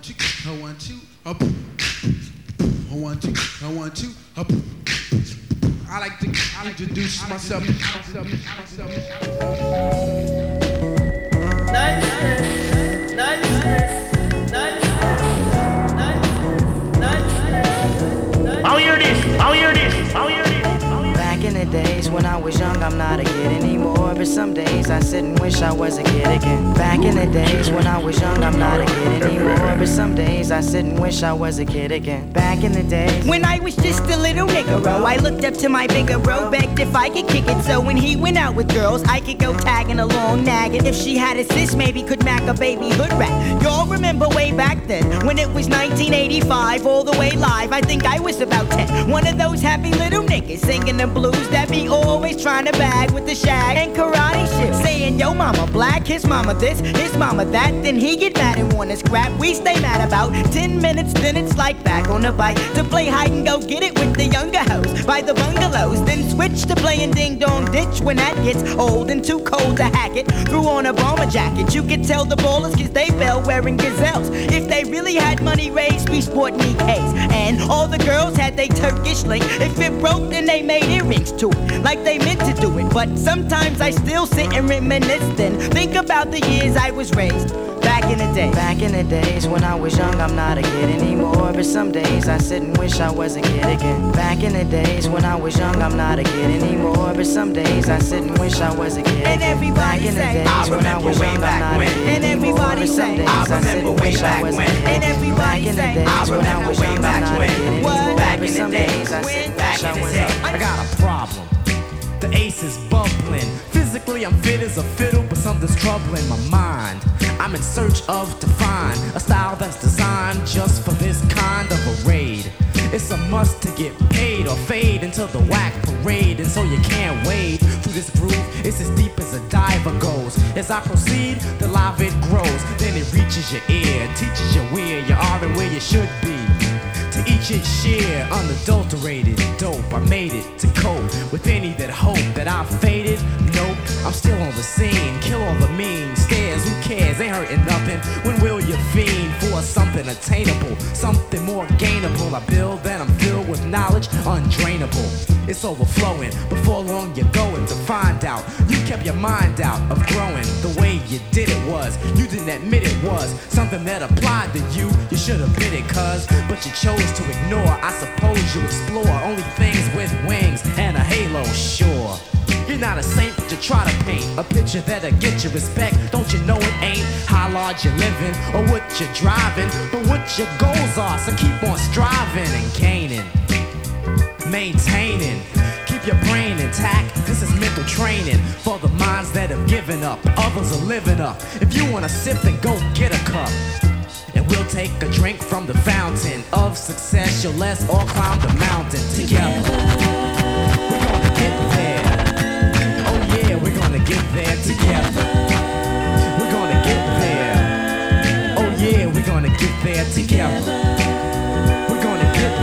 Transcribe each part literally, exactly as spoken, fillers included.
two, a one, two, a boom. A one, two, a one, two, a boom. I like to I like to introduce myself. Nice, nice, nice, nice. I'll hear this, I'll hear this, I'll hear this. Back in the days when I was young, I'm not a kid anymore. But some days I sit and wish I was a kid again. Back in the days when I was young, I'm not a kid anymore. But some days I sit and wish I was a kid again. Back in the days when I was just a little niggero, I looked up to my bigger bro, begged if I could kick it. So when he went out with girls, I could go tagging along, nagging. If she had a sis, maybe could mac a baby hood rat. Y'all remember way back then when it was nineteen eighty-five, all the way live. I think I was about ten. One of those happy little niggas singing the blues that be always trying to bag with the shag and karate shit, saying yo mama black, his mama this, his mama that. Then he get mad and wanna scrap. We stay mad about ten minutes, then it's like back on the bike to play hide and go get it with the younger hoes by the bungalows. Then switch to playing ding dong ditch when that gets old and too cold to hack it. Threw on a bomber jacket, you could tell the ballers cause they fell wearing gazelles. If they really had money raised, we sport knee K's. And all the girls had they Turkish link. If it broke, then they made earrings to it, like they meant to do it. But sometimes I still sit and reminisce, then think about the years I was raised back in the day. Back in the days when I was young, I'm not a kid anymore. But some days I sit and wish I was a kid again. Back in the days when I was young, I'm not a kid anymore. But some days I sit and wish I was a kid again. And everybody say, I remember way back when. And everybody say, I remember way back when. And everybody say, I remember way back when. Back in the days I sit and wish I was a kid. I got a problem. The ace is bubbling. Physically I'm fit as a fiddle, but something's troubling my mind. I'm in search of to find a style that's designed just for this kind of a raid. It's a must to get paid or fade into the whack parade. And so you can't wade through this groove. It's as deep as a diver goes. As I proceed, the live it grows. Then it reaches your ear, teaches you where you are and where you should be. To each its share, unadulterated dope. I made it to cope with any that hope that I faded. Nope, I'm still on the scene. Kill all the mean stares, who cares? Ain't hurting nothing. When will you fiend for something attainable, something more gainable? I build, then I'm filled with knowledge, undrainable. It's overflowing. Before long you're going to find out. You kept your mind out of growing. The way you did it was, you didn't admit it was something that applied to you. You should have been it, cuz, but you chose to ignore. I suppose you explore only things with wings and a halo, sure. You're not a saint, but you try to paint a picture that'll get you respect. Don't you know it ain't how large you're living or what you're driving, but what your goals are. So keep on striving and gaining, maintaining. Keep your brain intact. This is mental training for the minds that have given up. Others are living up. If you wanna sip, then go get a cup. And we'll take a drink from the fountain of success. You'll let's all climb the mountain together. We're gonna get there. Oh yeah, we're gonna get there together. We're gonna get there. Oh yeah, we're gonna get there together. We're gonna get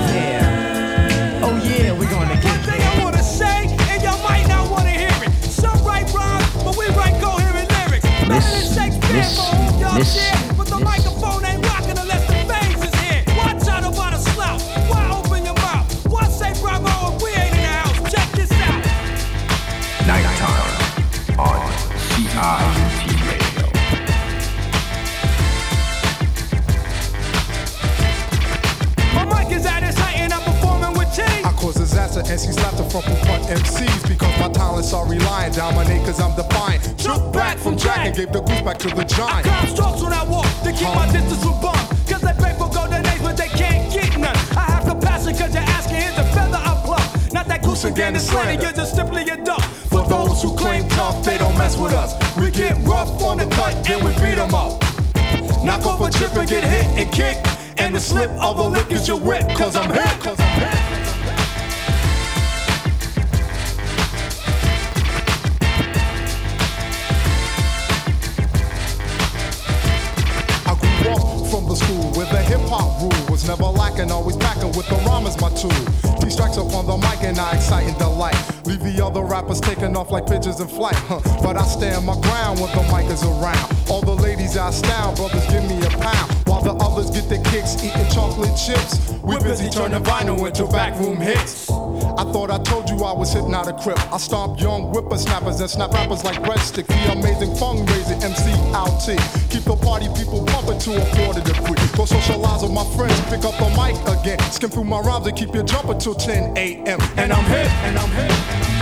there. Oh yeah, we're gonna get there. One thing I wanna say, and y'all might not wanna hear it. Some write rhymes, but we write coherent lyrics. Better than Shakespeare for all y'all share. But the microphone ain't rocking unless the phase is here. Watch out about a slouch. Why open your mouth? Why say bravo if we ain't in the house? Check this out. Nighttime on C I U T Radio. My mic is at its height and I'm performing with cheese. I cause disaster and she slapped the front from front M Cs because my talents are reliant. Dominate cause I'm defiant. Took back from Jack and gave the goose back to the giant. I climb strokes when I walk to keep my distance from bum. Cause they pay for golden eggs but they can't get none. I have compassion cause you're asking here's the feather I pluck. Not that goose again is slander, you're just simply a duck. For those who claim tough, they don't mess with us. We get rough on the cut and we beat them up. Knock off a trip and get hit and kick. And the slip of a lick is your whip. Cause I'm hit, cause I'm hit. I grew up from the school where the hip hop rule was never lacking, always packing with the rhyme as my tool. He strikes up on the mic and I excite and delight. Leave the other rappers taking off like pigeons in flight, huh? But I stand my ground when the mic is around. All the ladies I astound, brothers give me a pound, while the others get their sticks, eating chocolate chips. We're busy turning vinyl into backroom hits. I thought I told you I was hitting out a crib. I stomp young whippersnappers and snap rappers like breadstick. The amazing fundraising M C L T. Keep the party people pumping to a quarter to three. Go socialize with my friends, pick up the mic again. Skim through my rhymes and keep you jumping till ten a.m. And I'm hit, and I'm hit.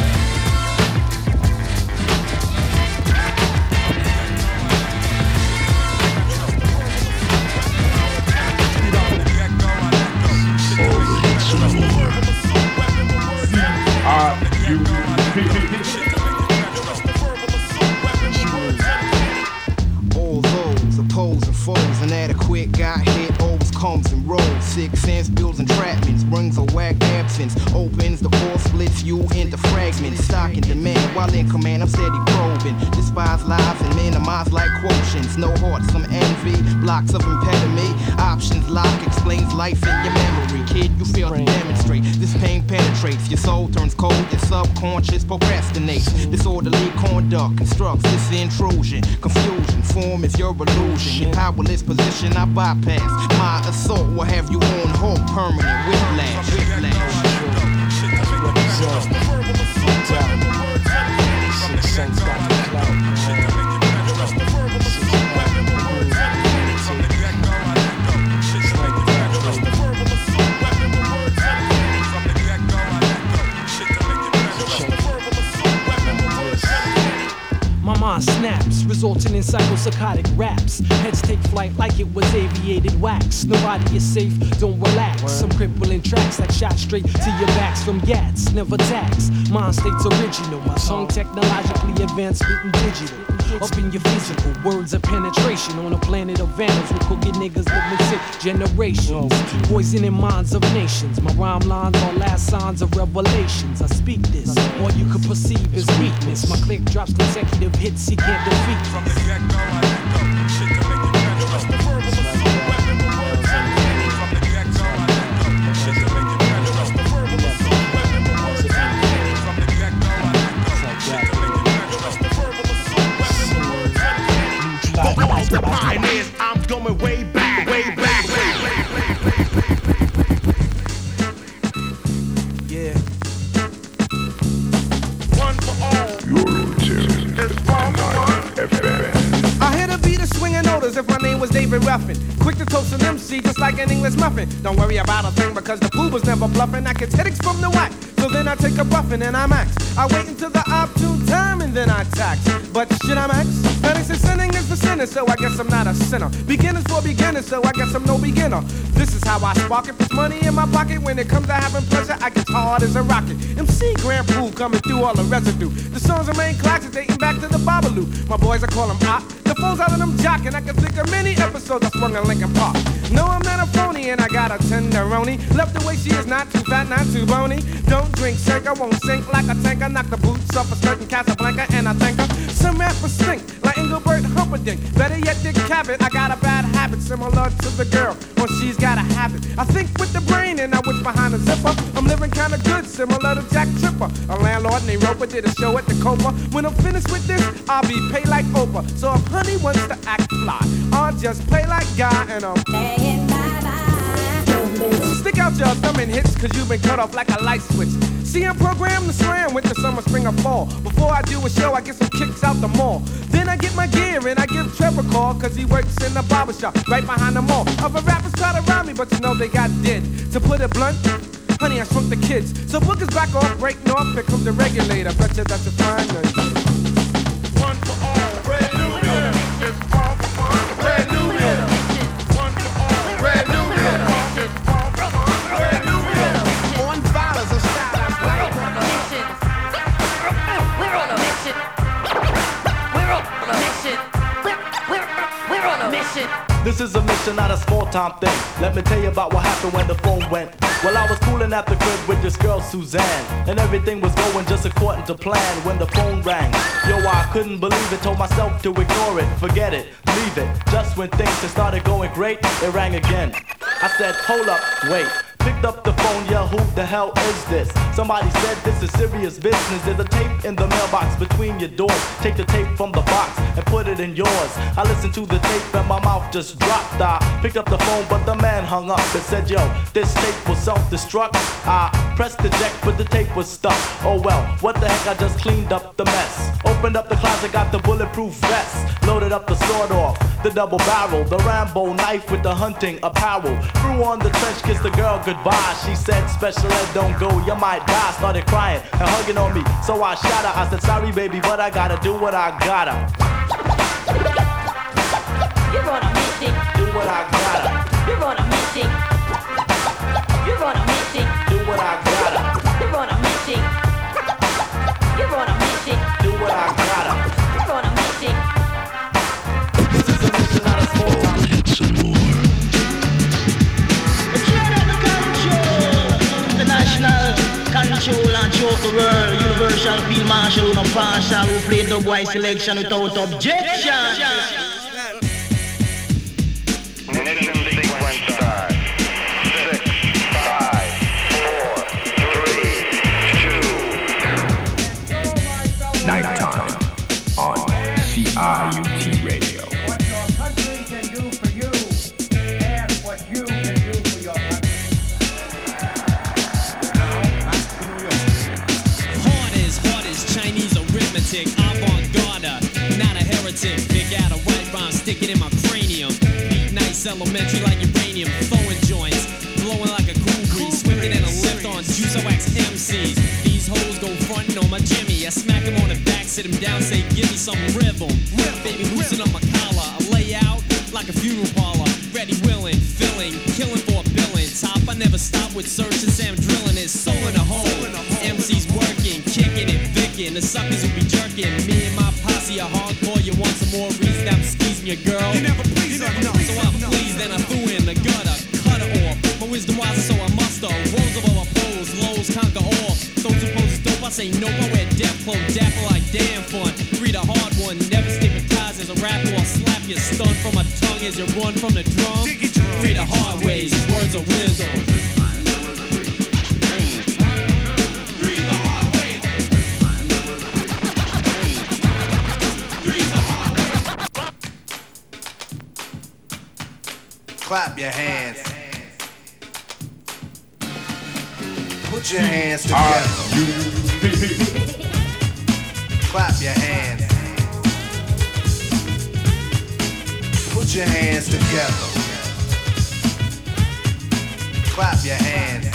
All those opposing foes, inadequate got hit, always comes and rolls. Six cents, bills and entrapments, brings a whack absence. Opens the core, splits you into fragments. Stock in demand, while in command, I'm steady probing. Despise lives and minimize like quotients. No heart, some envy, blocks of impediment. Options lock, explains life in your memory. Kid, you fail to demonstrate. This pain penetrates, your soul turns cold, your subconscious procrastinates. Disorderly conduct constructs this intrusion. Confusion, form is your illusion. Your powerless position I bypass. My assault will have you on hold, permanent whiplash. Whiplash. Six cents got the clout. My mind snaps, resulting in psychopsychotic raps. Heads take flight like it was aviated wax. Nobody is safe, don't relax. Some crippling tracks like shot straight to your backs from Gats. Never tax, mind state's original. My song technologically advanced, spitting digital. Up in your physical, words of penetration. On a planet of vandals, we're cooking niggas living sick generations. Poisoning minds of nations. My rhyme lines are last signs of revelations. I speak this, all you could perceive is weakness. My click drops consecutive hits he can't defeat. The pioneers, I'm going way back, way back, way back. Yeah. One for all. You're tuned to nine F M. I hear the beat of swinging notice if my name was David Ruffin. Quick to toast an M C just like an English muffin. Don't worry about a thing because the fool was never bluffing. I get headaches from the whack, so then I take a buffin' and I max. I wait until the opportune time and then I tax. But should I max? That is sinning is the sinner, so I guess I'm not a sinner. Beginners for beginners, so I guess I'm no beginner. This is how I spark it. Puts money in my pocket. When it comes to having pleasure, I get hard as a rocket. M C Grand Pool coming through all the residue. The songs remain classics dating back to the Babalu. My boys, I call them op. The phones out of them jockin'. I can think of many episodes I swung in Lincoln Park. No, I'm not a phony and I got a tenderoni. Love the way she is, not too fat, not too bony. Don't drink, shake, I won't sink like a tanker. Knock the boots off a certain Casablanca and I thank her. Some rappers stink like Engelbert Humperdinck. Better yet, Dick Cavett. I got a bad habit similar to the girl when she's got a habit. I think with the brain and I wish behind the zipper. I'm living kinda good, similar to Jack Tripper. A landlord named Roper did a show at the Copa. When I'm finished with this, I'll be paid like Oprah. So if honey wants to act fly, I'll just play like Guy and I'm playing bye bye. Stick out your thumb and hits, cause you've been cut off like a light switch. See, I'm programmed to slam with the summer, spring, or fall. Before I do a show, I get some kicks out the mall. Then I get my gear and I give Trevor a call, cause he works in the barbershop right behind the mall. Other rappers try to rob me, but you know they got dead. To put it blunt, honey, I shrunk the kids. So bookers back off, break north, here comes the regulator. Bet you that's a fine night. One for all, brand new year. It's all for fun, brand new year. One for all, brand new year. It's all for fun, brand new year. On violence and style. We're on a mission. We're on a mission. We're, we're, we're on a mission. This is a mission, not a small-time thing. Let me tell you about what happened when the phone went. Well, I was cooling at the crib with this girl, Suzanne, and everything was going just according to plan when the phone rang. Yo, I couldn't believe it, told myself to ignore it, forget it, leave it. Just when things had started going great, it rang again. I said, hold up, wait. Pick picked up the phone, yeah, who the hell is this? Somebody said this is serious business. There's a tape in the mailbox between your doors. Take the tape from the box and put it in yours. I listened to the tape and my mouth just dropped. I picked up the phone, but the man hung up and said, yo, this tape was self-destruct. I pressed the eject, but the tape was stuck. Oh well, what the heck, I just cleaned up the mess. Opened up the closet, got the bulletproof vest. Loaded up the sword off, the double barrel, the Rambo knife with the hunting apparel. Threw on the trench, kissed the girl goodbye. She said, special ed, don't go, you might die. Started crying and hugging on me, so I shot her. I said, sorry baby, but I gotta do what I gotta. You're on a mission. Do what I gotta. You're on a mission. You're on a mission. Do what I gotta. You're on a mission. You're on a mission. Do what I gotta. You're on a mission. This is a mission, not a small time. Some more. International control and choke the world. Universal field marshal, no partial. Who played the boy selection without objection. Ignition sequence start. Six, five, four, three, two. Nighttime on C I U T Radio. What your country can do for you, and what you can do for your country. Hard as, hard as Chinese arithmetic, avant-garde, not a heretic. Pick out a white rhyme, stick it in my cranium. Beat nice, elementary like uranium. Throwing joints, blowing like a cool breeze. Swinging in a lift on juice, I wax M Cs. These hoes go frontin' on my Jimmy. I smack him on the back, sit him down, say give me some rhythm. Baby, loosen up my collar. I lay out like a funeral parlor. Ready, willing, filling, killing for a billing. Top, I never stop with searching. Sam drilling is soul in a hole. M Cs working, kicking it, vicking. The suckers will be jerking. Me and my posse are hardcore. You want some more reason? I'm squeezing your girl. You never please her, no. So I please, then I threw in the gutter, cut her off. My wisdom wise, so I muster. Rolls of all pose, lows conquer all. Those who pose dope, I say nope. I wear death clothes, dapper like damn fun. Read a hard one, never stigmatized as a rapper. I'll slap you, stun from my tongue as you run from the drum. Read the hard ways, words of wisdom. Clap your hands. Put your hands together. Clap your hands. Put your hands together. Clap your hands.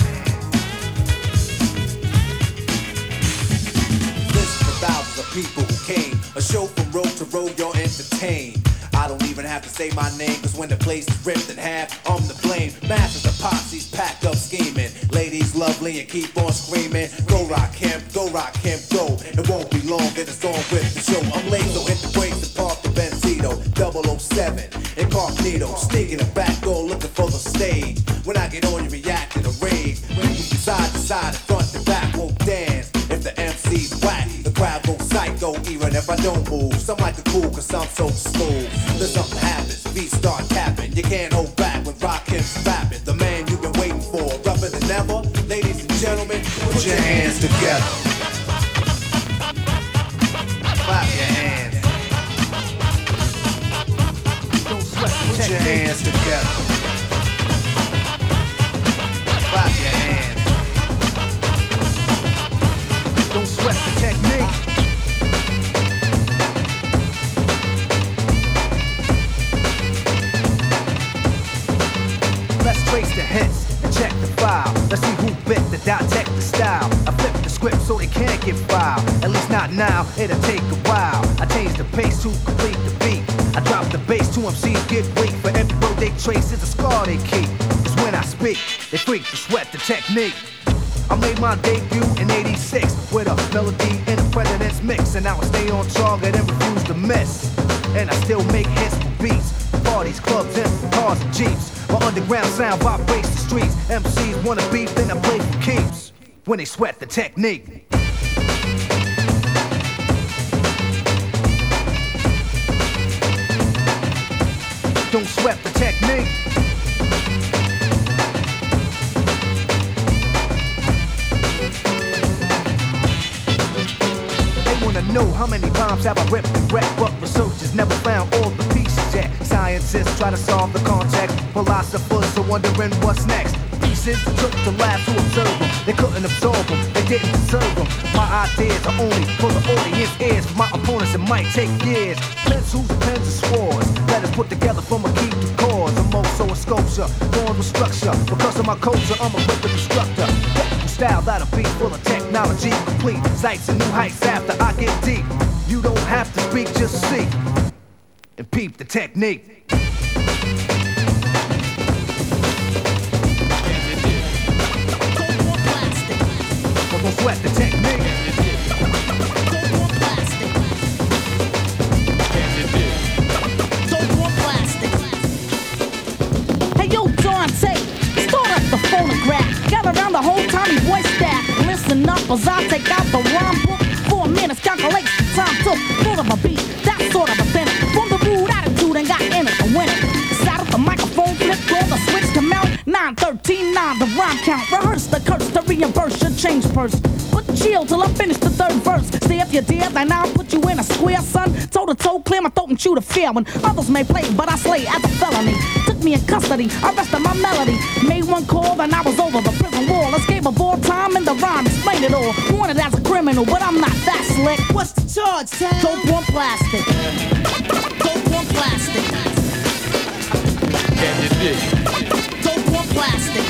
Listen for thousands of people who came. A show from road to road, you're entertained. I don't even have to say my name, cause when the place is ripped in half, I'm to blame. Masses of posses packed up scheming. Ladies lovely and keep on screaming. Go rock him, go rock him, go. It won't be long, get it's on with the show. I'm late, so hit the brakes and park the Benzito. double oh seven, incognito. Sneaking the back door, looking for the stage. When I get on, you react in a rage. When you side to side, front to back, won't dance. If the M C's whack, the crowd goes psycho, even if I don't move. Some like it cool, cause I'm so smooth. Then something happens, beats start tapping. You can't hold back when rock him's rapping. The man you've been waiting for, rougher than ever. Ladies and gentlemen, put your hands together. Clap your hands. Put your hands together. Clap your hands. Don't sweat the technique. Let's trace the hits and check the file. Let's see who bit the dissect the style. I flip the script so they can't get filed. At least not now, it'll take a while. I change the pace to complete the beat. I drop the bass, two M Cs get weak. For every road they trace is a scar they keep. Cause when I speak, they freak to sweat the technique. I made my debut in eighty-six with a melody in a president's mix. And now I stay on target and refuse to miss. And I still make hits for beats. Parties, clubs, and cars and jeeps. My underground sound vibrates the streets. M Cs wanna beef, then I play for keeps. When they sweat the technique. Don't sweat the technique. wanna know how many bombs have I ripped and wrecked, but researchers never found all the pieces yet. Scientists try to solve the context, philosophers are wondering what's next. Pieces took to labs to observe them. They couldn't absorb them, they didn't deserve them. My ideas are only for the audience ears. For my opponents, it might take years. Pencils, pens, and swords. Letters put together from a key to cause. I'm also a sculpture, born with structure. Because of my culture, I'm a wicked instructor. Style that'll be full of technology, complete sights and new heights after I get deep. You don't have to speak, just see and peep the technique. Don't sweat the technique. Hey yo, Dante, start up the phonograph. Gather around the whole Tommy voice staff. Listen up as I take out the rhyme book. Four minutes calculates the time took. Full of a beat, that's sort of a thing. From the rude attitude and got in it to win it. Sat up the microphone, flipped on the switch to mount. nine thirteen nine, the rhyme count. Rehearse the curse to reimburse your change purse. But chill till I finish the third verse. Stay if you're dead, then I'll put you in a square, son. Toe to toe, clear my throat and shoot a fair one. Others may play, but I slay as a felony. Took me in custody, arrested my melody. Made one call, then I was over the prison wall. Escape of all time in the rhyme, explain it all. Wanted as a criminal, but I'm not that slick. What's the charge, Sam? Dope on plastic. Dope on plastic. Can you dig it? Dope on plastic.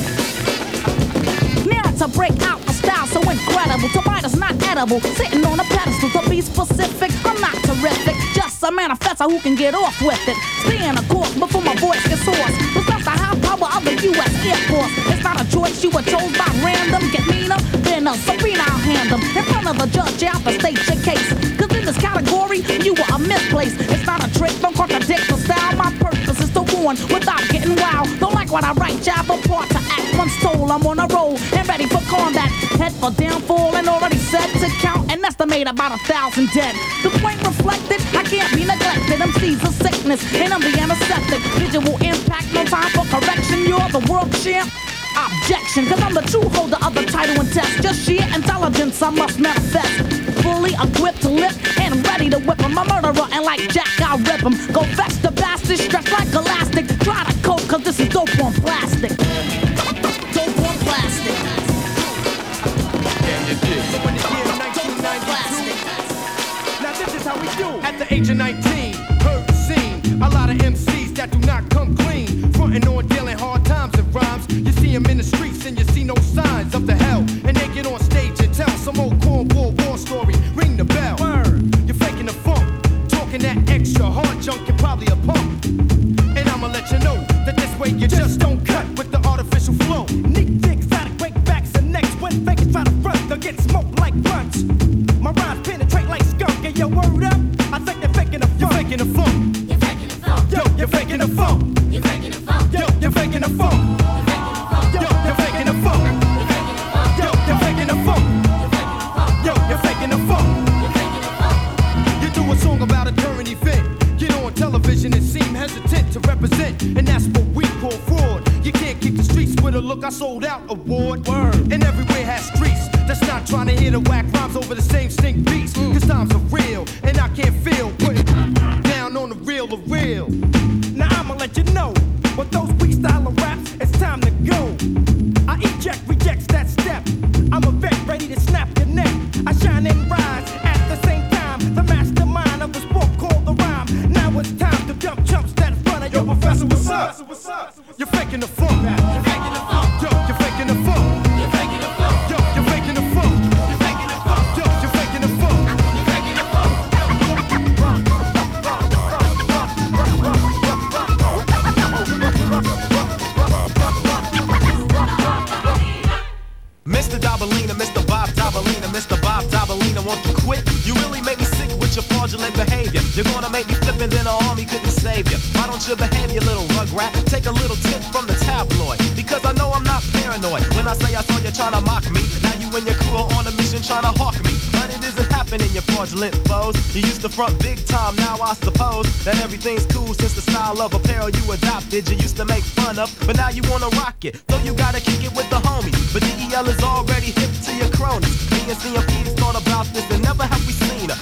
Now to break out a style so incredible, to bite is not edible. Sitting on a pedestal to be specific, I'm not terrific. Just a manifesto who can get off with it. Stay in a course before my voice gets hoarse. Possess the high power of the U S Air Force. It's not a choice you were chose by random. Get meaner, then a Sabrina I'll hand them. In front of the judge, you have to state your case. Cause in this category, you are a misplaced. It's not a trick, don't contradict the style. My purpose is to warn without getting wild. Don't like what I write, jab apart to act. Once told I'm on a roll and ready for combat. Head for downfall and already set to count and estimate about a thousand dead. The point reflected, I can't be neglected. M C's a sickness and I'm the antiseptic. Visual impact, no time for correction. You're the world champ. Objection, cause I'm the true holder of the title and test. Just sheer intelligence I must manifest. Fully equipped to lift and ready to whip him. I'm a murderer and like Jack I'll rip him. Go fetch the bastard, stretch like elastic. Try to cope cause this is dope on plastic. Dope on plastic. Can you dig it? So when the year nineteen ninety-two, now this is how we do. At the age of nineteen, heard the scene. A lot of M Cs that do not come clean. Frontin' on dealing hard times and rhymes. You see them in the streets and you see no signs of the hell. And they get on stage and tell some old cornball war story. Ring the bell. Word. You're faking the funk. Talking that extra hard junk, you're probably a punk. And I'ma let you know that this way you just don't cut with the artificial flow. Neat things out of quick backs and necks. When fakers try to front, they'll get smoked like grunts. My rhymes penetrate like skunk. And your word up, I think they're faking the funk. You're faking the funk. You're faking the funk. Yo, you're faking the funk. You're faking the funk. Yo, you're faking the funk. Yo, you're faking the funk. Yo, you're faking the funk. Yo, you're faking the funk. You do a song about a current event. Get on television and seem hesitant to represent. And that's what we call fraud. You can't keep the streets with a look I sold out award. Word. And everywhere has streets. That's not trying to hear the whack rhymes over the same stink beats. Cause times are real and I can't feel putting down on the real or real. Now I'ma let you know what those weak style of raps, it's time to go. I eject, rejects that step. I'm a vet ready to snap your neck. I shine and rise at the same time. The mastermind of the sport called the rhyme. Now it's time to dump chumps that in front of your professor. What's up? You're faking the funk. You're faking the funk. Yo, you're faking the funk. You're faking the funk. Yo, you're faking the funk. You're faking the funk. Yo, you're faking the funk. You're faking the funk. Mister Dabalina, Mister Bob Dabalina, Mister Bob Dabalina, won't you quit? You really make me sick with your fraudulent behavior. You're gonna make me flip and then an army couldn't save you. Why don't you behave, you little rugrat? Take a little tip from the tabloid. Because I know I'm not paranoid. When I say I saw you trying to mock me, now you and your crew are on a mission trying to hawk me. But it isn't happening, you fraudulent foes. You used to front big time, now I suppose that everything's cool since the style of apparel you adopted. You used to make fun of, but now you wanna rock it. So you gotta kick it with the homies. But D E L is already hip to your cronies. Me and C M P's thought about this and never have we seen her.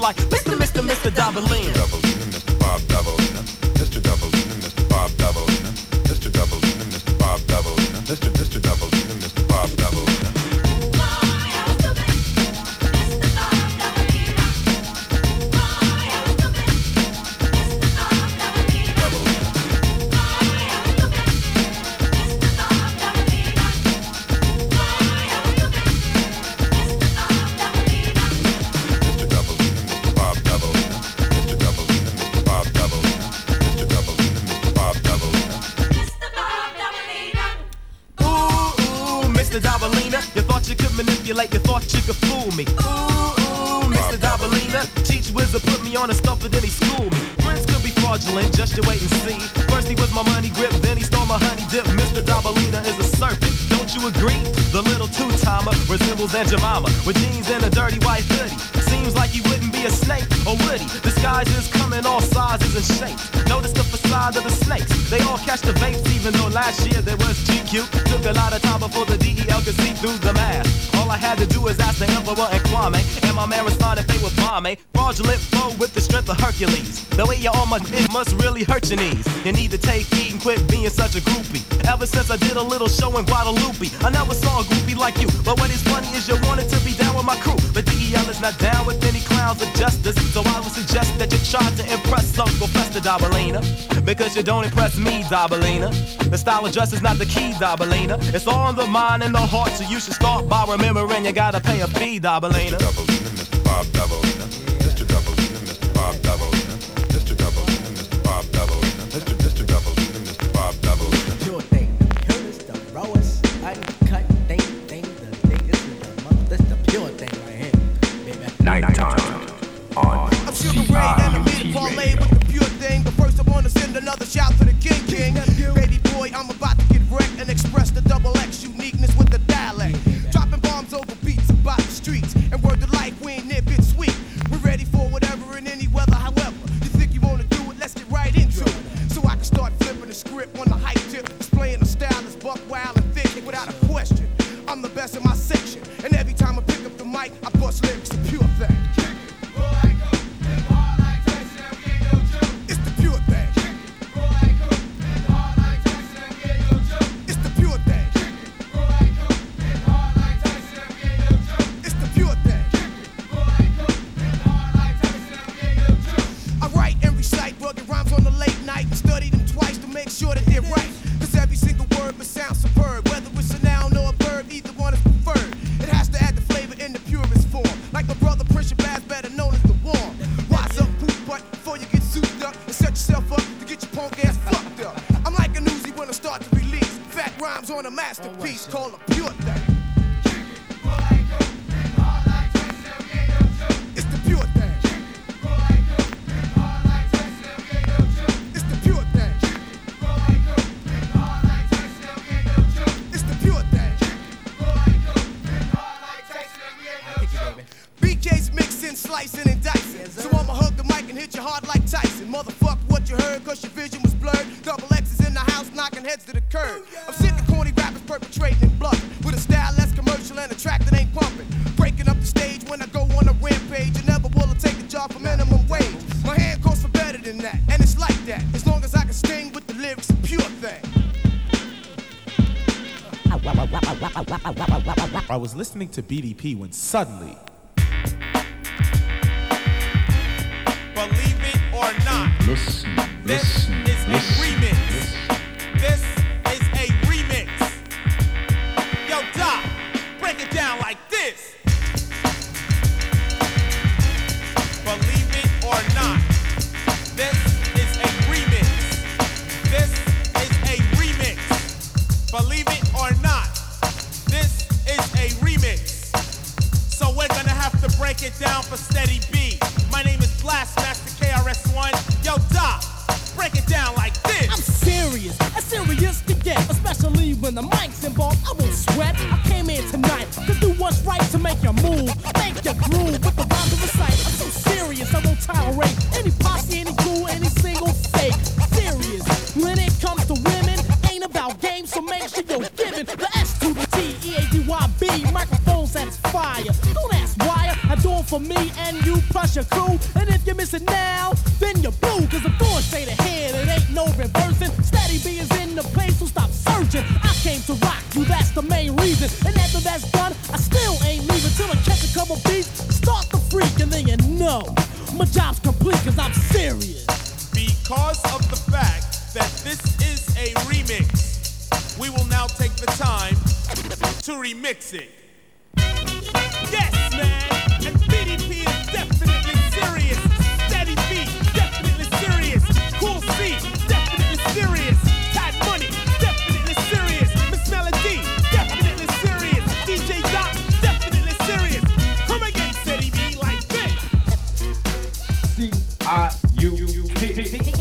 like Mister Mister Mister Dabalina. Dabalina, Mister Bob Dabalina. Mister Dabalina, Mister Bob Dabalina. Mister Dabalina, Mister Bob Dabalina. Mister Mister Dabalina, Mister Bob Dabalina. You thought you could manipulate, you thought you could fool me. Ooh, ooh, Mister Dabalina. Teach wizard put me on a stuff and then he schooled me. Friends could be fraudulent, just you wait and see. First he was my money grip, then he stole my honey dip. Mister Dabalina is a serpent, don't you agree? The little two-timer resembles Aunt Jemima with jeans and a dirty white hoodie. Seems like he wouldn't be a snake, or would he? Disguises come in all sizes and shapes. Notice the facade of the snakes. They all catch the vapes, even though last year there was G Q. Took a lot of time before the D E L could see through the mask. All I had to do is ask the Emperor and Kwame, and my man responded they were bomb. Fraudulent foe with the strength of Hercules. The way you're on my dick must really hurt your knees. You need to take heed and quit being such a groupie. Ever since I did a little show in Guadalupe, I never saw a groupie like you. But what is funny is you wanted to be down with my crew, but D E L is not down with any clowns of justice. So I would suggest that you try to impress Uncle Fester Dabalina, because you don't impress me, Dabalina. The style of dress is not the key, Dabalina. It's all in the mind and the heart, so you should start by remembering you gotta pay a fee, Dabalina. Mister Dabalina, Mister Bob Dabalina. Mister Dabalina, Mister Bob Dabalina. Mister Dabalina, Mister Bob Dabalina. Mister Mister Dabalina, Mister Bob Dabalina. Pure thing, the purest, the rawest, uncut thing, thing, the thing, this is the mother, this is the pure thing right here, baby. Nighttime on I'm Sugar Ray and I'm here to parlay with the pure thing. But first I wanna send another shout to the King King. Baby boy, I'm about to get wrecked and express the double X uniqueness with the dialect. Dropping bombs over beats about the streets. And word to life, we ain't near bit sweet. We're ready for whatever in any weather, however. You think you wanna do it, let's get right into it. So I can start flipping the script on the hype tip. Displaying the style that's buck wild and thick without a question. I'm the best in my section. And every time I pick up the mic, I bust lyrics, the pure thing. Sure that they're right, cause every single word must sound superb. Whether it's a noun or a verb, either one is preferred. It has to add the flavor in the purest form. Like my brother Prisha Bass, better known as the Warm. Rise up, poop butt, before you get souped up and set yourself up to get your punk ass fucked up. I'm like an Uzi when I start to release fat rhymes on a masterpiece called a pure thing. It's the pure thing. Slicing and dicing, so I'ma hug the mic and hit you hard like Tyson. Motherfuck what you heard, cause your vision was blurred. Double X is in the house, knocking heads to the curb. I'm sick of corny rappers perpetrating and bluffing, with a style less commercial and a track that ain't pumping. Breaking up the stage when I go on a rampage, you never will take a job for minimum wage. My hand calls for better than that, and it's like that. As long as I can sting with the lyrics, a pure thing. I was listening to B D P when suddenly, believe it or not, listen, this listen, is a listen, remix. listen. This is a remix. Yo, Doc, break it down like this. Believe it or not, this is a remix. This is a remix. Believe it or not, this is a remix. So we're gonna have to break it down for Steady B. My name is Blastmaster K R S One. Yo, Doc, break it down like this. I'm serious, as serious to get, especially when the mic's involved. I won't sweat. I came in tonight to do what's right, to make your move, make your groove with the rhymes to recite. I'm so serious, I won't tolerate any posse, any crew, any single fake. Serious, when it comes to women, ain't about games, so make sure you're giving the S to the T, E A D Y B, microphones at fire. Don't ask why, I don't for me and you plus your crew. And if you miss it now, then you're blue. Cause the door straight ahead, it ain't no reversing. Steady B is in the place, so stop searching. I came to rock you, that's the main reason. And after that's done, I still ain't leaving till I catch a couple beats, start the freak, and then you know my job's complete cause I'm serious. Because of the fact that this is a remix, we will now take the time to remix it. Yes, man, and B D P is definitely serious. Steady B, definitely serious. Cool C, definitely serious. Tad Money, definitely serious. Miss Melody, definitely serious. D J Doc, definitely serious. Come again, Steady B, like this. C I U T.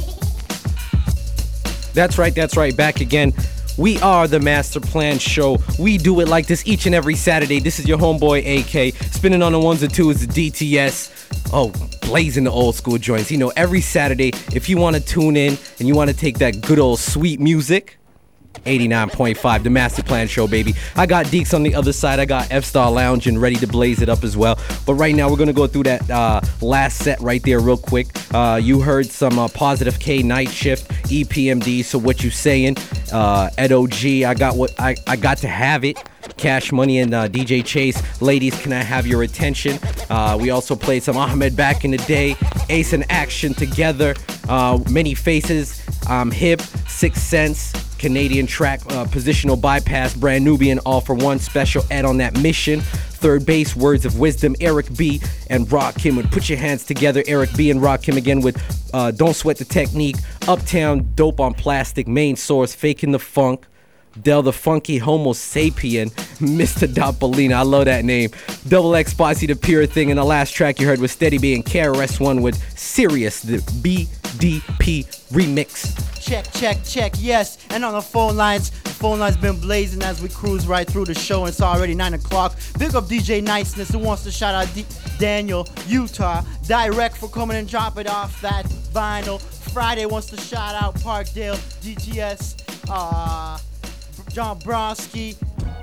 That's right, that's right, back again. We are the Master Plan Show. We do it like this each and every Saturday. This is your homeboy A K. Spinning on the ones and twos, the D T S. Oh, blazing the old school joints. You know, every Saturday, if you want to tune in and you want to take that good old sweet music, eighty-nine point five, the Master Plan Show, baby. I got Deeks on the other side. I got F-Star Lounge and ready to blaze it up as well. But right now, we're going to go through that uh, last set right there real quick. Uh, you heard some uh, Positive K, Night Shift, E P M D, So What You Saying, uh, Ed O G, I got what I, I got to have it. Cash Money and uh, D J Chase, Ladies, Can I Have Your Attention? Uh, we also played some Ahmed Back in the Day, Ace and Action Together, uh, Many Faces, um, Hip, Six Sense, Canadian track, uh, Positional Bypass, Brand Nubian, All for One, Special Ed on That Mission, Third Base, Words of Wisdom, Eric B. and Rakim with Put Your Hands Together, Eric B. and Rakim again with uh, Don't Sweat the Technique, Uptown, Dope on Plastic, Main Source, Faking the Funk, Del the Funky Homo Sapien, Mister Dopolina, I love that name, Double X Posse, The Pure Thing, and the last track you heard was Steady B and K R S One with Serious, the B D P remix. Check, check, check, yes. And on the phone lines, the phone lines been blazing as we cruise right through the show. And it's already nine o'clock. Big up D J Niceness, who wants to shout out D- Daniel, Utah, Direct for coming and dropping off that vinyl. Friday wants to shout out Parkdale, D T S, uh, John Bronski.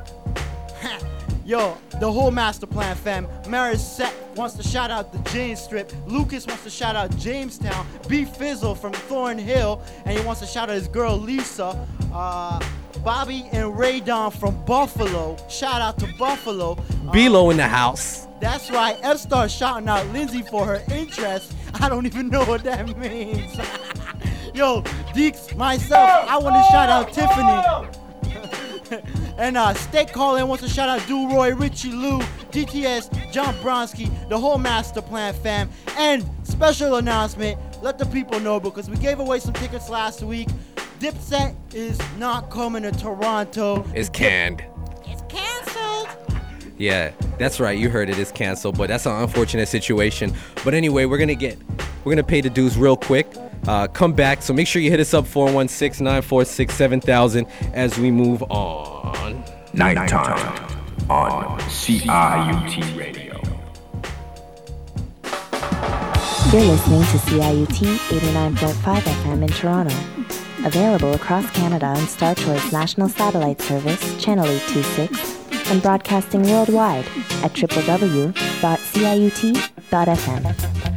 Yo, the whole Master Plan fam. Maris Set wants to shout out the James Strip. Lucas wants to shout out Jamestown. B Fizzle from Thornhill. And he wants to shout out his girl Lisa. Uh, Bobby and Ray Don from Buffalo. Shout out to Buffalo. B-Lo in the house. That's right. F-Star shouting out Lindsay for her interest. I don't even know what that means. Yo, Deeks, myself, I want to shout out Tiffany. And uh, Steak Callin wants to shout out Duroy, Richie Lou, D T S, John Bronski, the whole Master Plan fam. And special announcement, let the people know because we gave away some tickets last week. Dipset is not coming to Toronto. It's canned. It's canceled. Yeah, that's right. You heard it. It's canceled, but that's an unfortunate situation. But anyway, we're gonna get, we're gonna pay the dues real quick. Uh, come back. So make sure you hit us up four one six, nine four six, seven thousand as we move on. Nighttime on C I U T Radio. You're listening to C I U T eighty-nine point five F M in Toronto. Available across Canada on Star Choice National Satellite Service, Channel eight twenty-six, and broadcasting worldwide at w w w dot c i u t dot f m.